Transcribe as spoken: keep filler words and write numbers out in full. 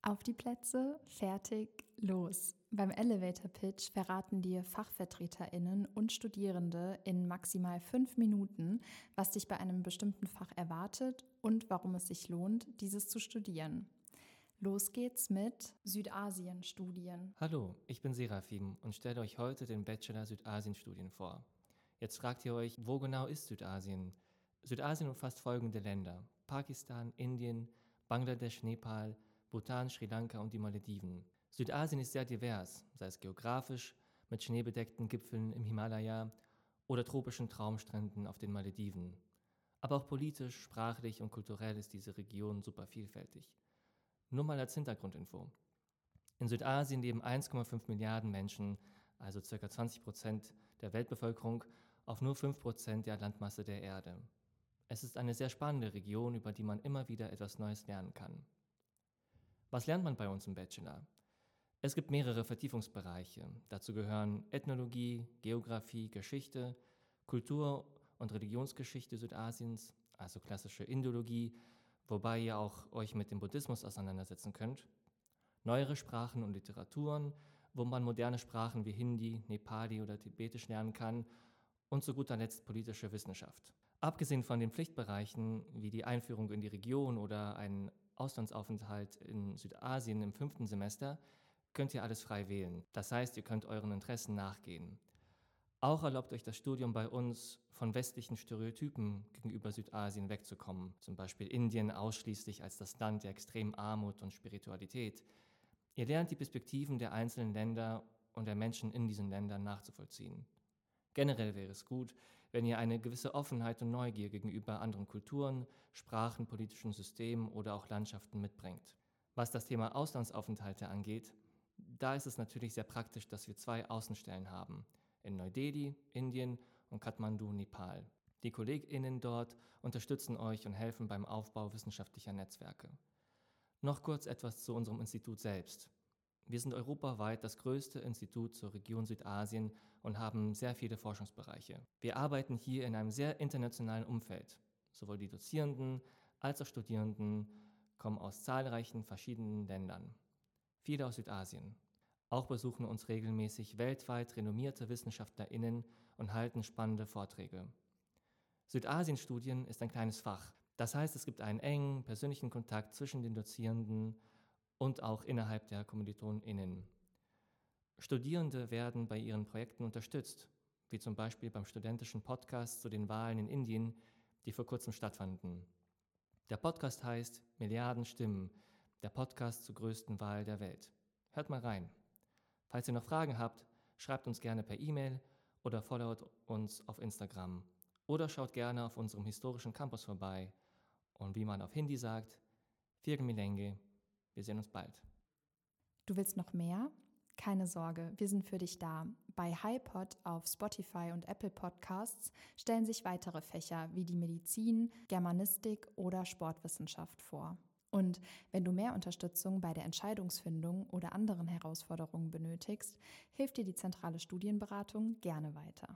Auf die Plätze, fertig, los. Beim Elevator Pitch verraten dir FachvertreterInnen und Studierende in maximal fünf Minuten, was dich bei einem bestimmten Fach erwartet und warum es sich lohnt, dieses zu studieren. Los geht's mit Südasien-Studien. Hallo, ich bin Serafim und stelle euch heute den Bachelor Südasien-Studien vor. Jetzt fragt ihr euch, wo genau ist Südasien? Südasien umfasst folgende Länder: Pakistan, Indien, Bangladesch, Nepal, Bhutan, Sri Lanka und die Malediven. Südasien ist sehr divers, sei es geografisch, mit schneebedeckten Gipfeln im Himalaya oder tropischen Traumstränden auf den Malediven. Aber auch politisch, sprachlich und kulturell ist diese Region super vielfältig. Nur mal als Hintergrundinfo. In Südasien leben eins Komma fünf Milliarden Menschen, also ca. zwanzig Prozent der Weltbevölkerung, auf nur fünf Prozent der Landmasse der Erde. Es ist eine sehr spannende Region, über die man immer wieder etwas Neues lernen kann. Was lernt man bei uns im Bachelor? Es gibt mehrere Vertiefungsbereiche. Dazu gehören Ethnologie, Geographie, Geschichte, Kultur- und Religionsgeschichte Südasiens, also klassische Indologie, wobei ihr auch euch mit dem Buddhismus auseinandersetzen könnt, neuere Sprachen und Literaturen, wo man moderne Sprachen wie Hindi, Nepali oder Tibetisch lernen kann, und zu guter Letzt politische Wissenschaft. Abgesehen von den Pflichtbereichen wie die Einführung in die Region oder einen Auslandsaufenthalt in Südasien im fünften Semester könnt ihr alles frei wählen. Das heißt, ihr könnt euren Interessen nachgehen. Auch erlaubt euch das Studium bei uns, von westlichen Stereotypen gegenüber Südasien wegzukommen, zum Beispiel Indien ausschließlich als das Land der extremen Armut und Spiritualität. Ihr lernt die Perspektiven der einzelnen Länder und der Menschen in diesen Ländern nachzuvollziehen. Generell wäre es gut, wenn ihr eine gewisse Offenheit und Neugier gegenüber anderen Kulturen, Sprachen, politischen Systemen oder auch Landschaften mitbringt. Was das Thema Auslandsaufenthalte angeht, da ist es natürlich sehr praktisch, dass wir zwei Außenstellen haben, in Neu-Delhi, Indien und Kathmandu, Nepal. Die KollegInnen dort unterstützen euch und helfen beim Aufbau wissenschaftlicher Netzwerke. Noch kurz etwas zu unserem Institut selbst. Wir sind europaweit das größte Institut zur Region Südasien und haben sehr viele Forschungsbereiche. Wir arbeiten hier in einem sehr internationalen Umfeld. Sowohl die Dozierenden als auch Studierenden kommen aus zahlreichen verschiedenen Ländern. Viele aus Südasien. Auch besuchen uns regelmäßig weltweit renommierte WissenschaftlerInnen und halten spannende Vorträge. Südasien-Studien ist ein kleines Fach. Das heißt, es gibt einen engen, persönlichen Kontakt zwischen den Dozierenden und auch innerhalb der KommilitonInnen. Studierende werden bei ihren Projekten unterstützt, wie zum Beispiel beim studentischen Podcast zu den Wahlen in Indien, die vor kurzem stattfanden. Der Podcast heißt Milliarden Stimmen, der Podcast zur größten Wahl der Welt. Hört mal rein. Falls ihr noch Fragen habt, schreibt uns gerne per E-Mail oder followt uns auf Instagram. Oder schaut gerne auf unserem historischen Campus vorbei. Und wie man auf Hindi sagt, Phir milenge. Wir sehen uns bald. Du willst noch mehr? Keine Sorge, wir sind für dich da. Bei HiPod auf Spotify und Apple Podcasts stellen sich weitere Fächer wie die Medizin, Germanistik oder Sportwissenschaft vor. Und wenn du mehr Unterstützung bei der Entscheidungsfindung oder anderen Herausforderungen benötigst, hilft dir die zentrale Studienberatung gerne weiter.